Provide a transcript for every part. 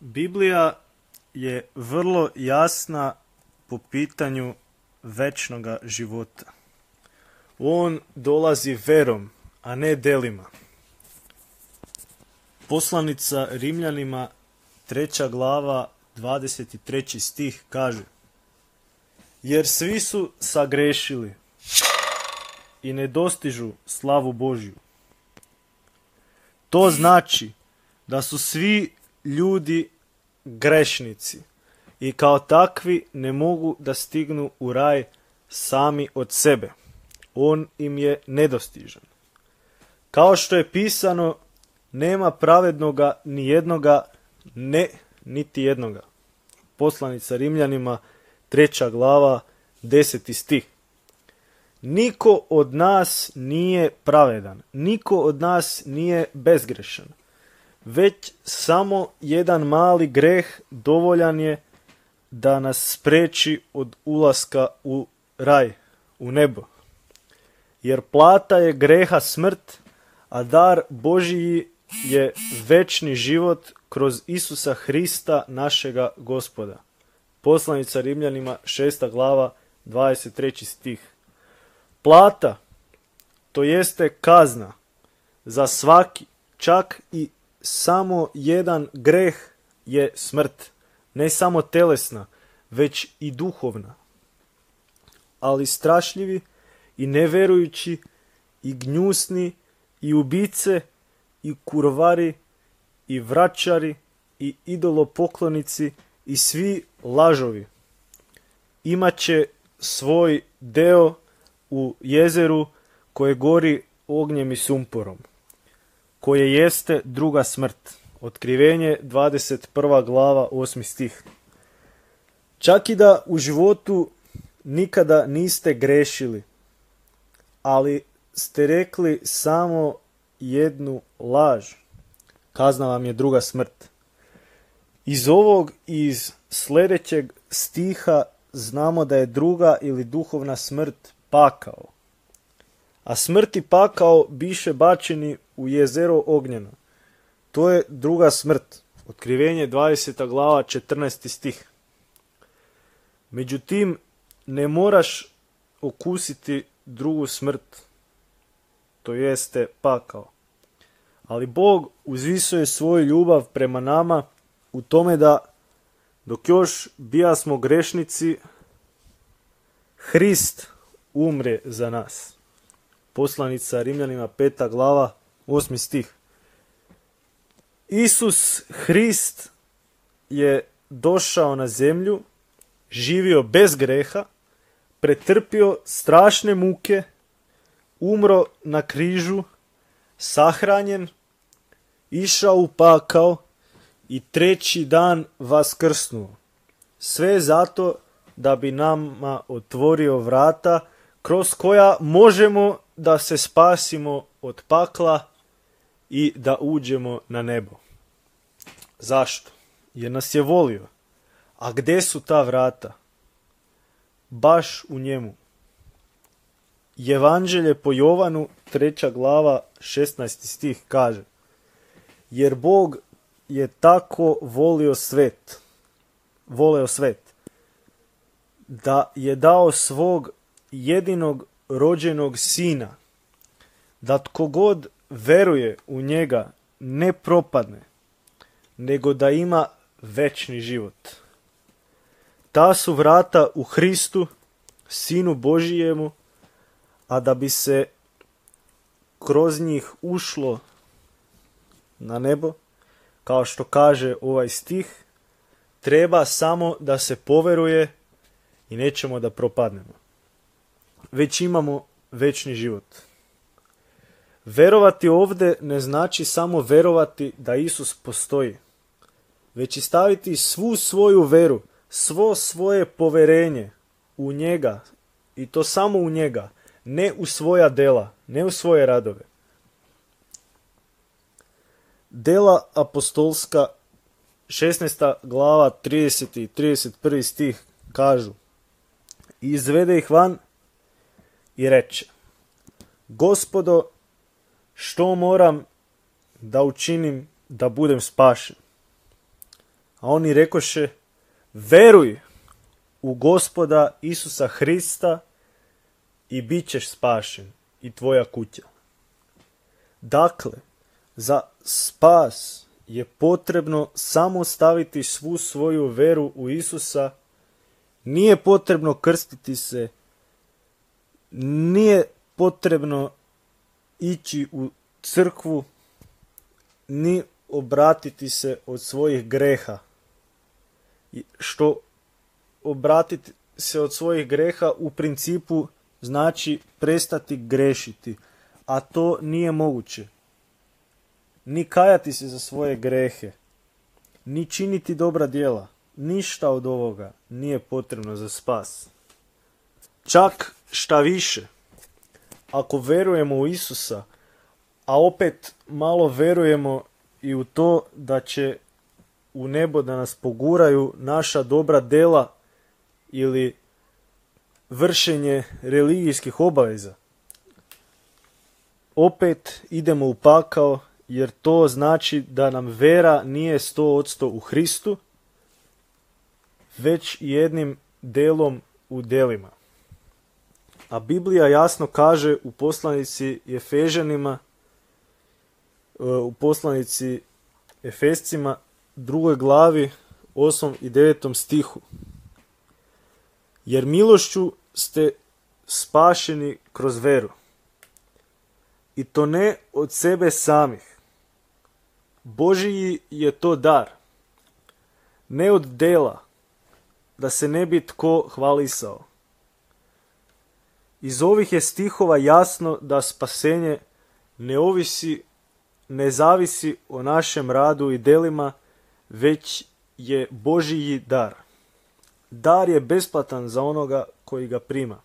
Biblija je vrlo jasna po pitanju večnoga života. On dolazi verom, a ne delima. Poslanica Rimljanima, 3. glava, 23. stih kaže: jer svi su sagrešili i ne dostižu slavu Božju. To znači da su svi ljudi grešnici i kao takvi ne mogu da stignu u raj sami od sebe. On im je nedostižan. Kao što je pisano, nema pravednoga ni jednoga, ne niti jednoga. Poslanica Rimljanima, 3. glava, 10. stih. Niko od nas nije pravedan, niko od nas nije bezgrešan, već samo jedan mali greh dovoljan je da nas spreči od ulaska u raj, u nebo. Jer plata je greha smrt, a dar Božiji je večni život kroz Isusa Hrista našega Gospoda. Poslanica Rimljanima, 6. glava, 23. stih. Plata, to jeste kazna za svaki, čak i samo jedan greh je smrt. Ne samo telesna, već i duhovna. Ali strašljivi i neverujući i gnjusni i ubice i kurvari i vračari i idolopoklonici i svi lažovi imaće svoj deo u jezeru koje gori ognjem i sumporom, koje jeste druga smrt. Otkrivenje, 21. glava, 8. stih. Čak i da u životu nikada niste grešili, ali ste rekli samo jednu laž, kazna vam je druga smrt. Iz ovog i iz sljedećeg stiha znamo da je druga ili duhovna smrt pakao. A smrt i pakao biše bačeni u jezero ognjeno. To je druga smrt. Otkrivenje, 20. glava, 14. stih. Međutim, ne moraš okusiti drugu smrt, to jeste pakao. Ali Bog uzvisuje svoju ljubav prema nama u tome da, dok još bijasmo grešnici, Hrist umre za nas. Poslanica Rimljanima, 5. glava, 8. stih. Isus Hrist je došao na zemlju, živio bez greha, pretrpio strašne muke, umro na križu, sahranjen, išao u pakao i 3. dan vaskrsnuo. Sve zato da bi nama otvorio vrata kroz koja možemo da se spasimo od pakla i da uđemo na nebo. Zašto? Jer nas je volio. A gdje su ta vrata? Baš u njemu. Evanđelje po Jovanu, 3. glava, 16. stih kaže: jer Bog je tako voleo svet, da je dao svog jedinog rođenog sina, da tko god veruje u njega ne propadne, nego da ima večni život. Ta su vrata u Hristu, Sinu Božijemu, a da bi se kroz njih ušlo na nebo, kao što kaže ovaj stih, treba samo da se poveruje i nećemo da propadnemo. Već imamo večni život. Verovati ovdje ne znači samo verovati da Isus postoji, već i staviti svu svoju veru, svo svoje poverenje u njega, i to samo u njega, ne u svoja dela, ne u svoje radove. Dela apostolska, 16. glava, 30. i 31. stih kažu: i izvede ih van i reče: Gospodo, što moram da učinim da budem spašen? A A oni rekoše, veruj u Gospoda Isusa Hrista i bit ćeš spašen i tvoja kuća. Dakle, za spas je potrebno samo staviti svu svoju veru u Isusa, nije potrebno krstiti se, nije potrebno ići u crkvu, ni obratiti se od svojih greha. Što obratiti se od svojih greha u principu znači prestati grešiti, a to nije moguće. Ni kajati se za svoje grehe, ni činiti dobra djela. Ništa od ovoga nije potrebno za spas. Čak šta više, ako verujemo u Isusa, a opet malo verujemo i u to da će u nebo da nas poguraju naša dobra djela ili vršenje religijskih obaveza, opet idemo u pakao, jer to znači da nam vera nije 100% u Hristu, već jednim delom u delima. A Biblija jasno kaže u poslanici Efežanima, u poslanici Efescima, 2. glavi, 8. i 9. stihu. Jer milošću ste spašeni kroz veru. I to ne od sebe samih. Božiji je to dar. Ne od dela, da se ne bi tko hvalisao. Iz ovih je stihova jasno da spasenje ne zavisi o našem radu i delima, već je Božiji dar. Dar je besplatan za onoga koji ga prima.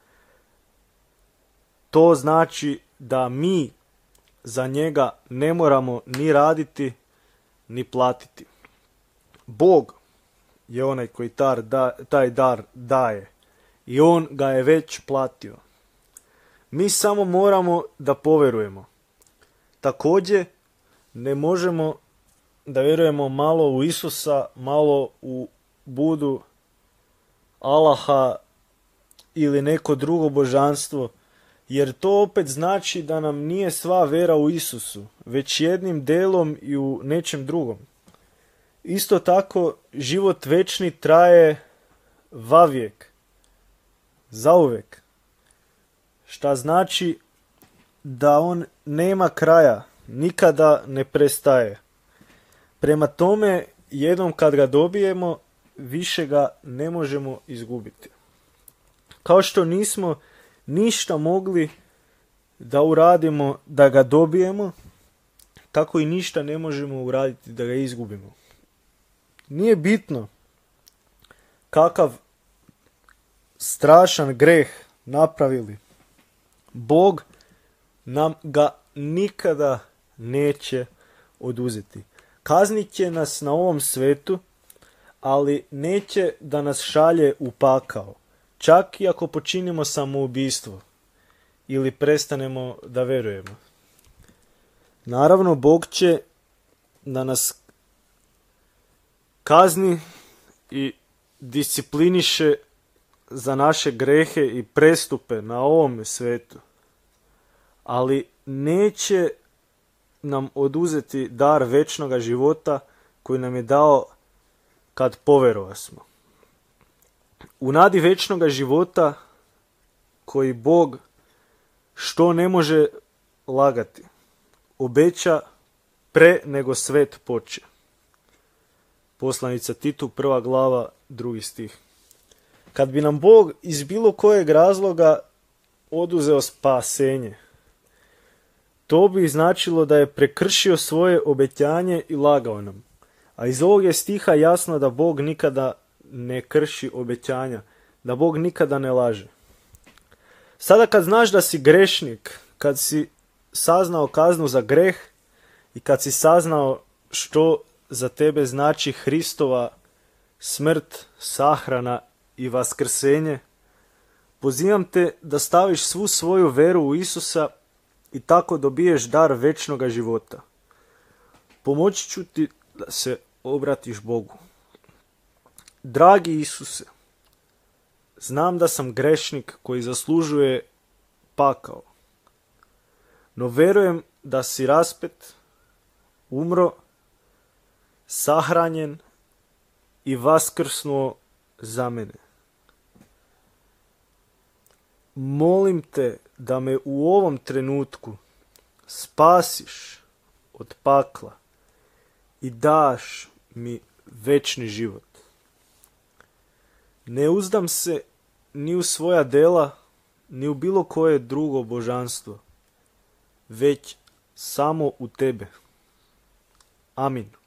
To znači da mi za njega ne moramo ni raditi, ni platiti. Bog je onaj koji taj dar daje i on ga je već platio. Mi samo moramo da poverujemo. Također ne možemo da vjerujemo malo u Isusa, malo u Budu, Allaha ili neko drugo božanstvo, jer to opet znači da nam nije sva vera u Isusu, već jednim delom i u nečem drugom. Isto tako, život večni traje vavijek, zauvek, šta znači da on nema kraja, nikada ne prestaje. Prema tome, jednom kad ga dobijemo, više ga ne možemo izgubiti. Kao što nismo ništa mogli da uradimo da ga dobijemo, tako i ništa ne možemo uraditi da ga izgubimo. Nije bitno kakav strašan greh napravili. Bog nam ga nikada neće oduzeti. Kaznit će nas na ovom svetu, ali neće da nas šalje u pakao. Čak i ako počinimo samoubistvo ili prestanemo da verujemo. Naravno, Bog će da nas kazni i discipliniše za naše grehe i prestupe na ovom svetu. Ali neće nam oduzeti dar večnoga života koji nam je dao kad poverovasmo. U nadi večnoga života koji Bog, što ne može lagati, obeća pre nego svet poče. Poslanica Titu, 1. glava, 2. stih. Kad bi nam Bog iz bilo kojeg razloga oduzeo spasenje, to bi značilo da je prekršio svoje obećanje i lagao nam. A iz ovog je stiha jasno da Bog nikada ne krši obećanja, da Bog nikada ne laže. Sada kad znaš da si grešnik, kad si saznao kaznu za greh i kad si saznao što za tebe znači Hristova smrt, sahrana i vaskrsenje, pozivam te da staviš svu svoju veru u Isusa i tako dobiješ dar večnoga života. Pomoći ću ti da se obratiš Bogu. Dragi Isuse, znam da sam grešnik koji zaslužuje pakao, no vjerujem da si raspet, umro, sahranjen i vaskrsnuo za mene. Molim te da me u ovom trenutku spasiš od pakla i daš mi večni život. Ne uzdam se ni u svoja dela, ni u bilo koje drugo božanstvo, već samo u tebe. Amin.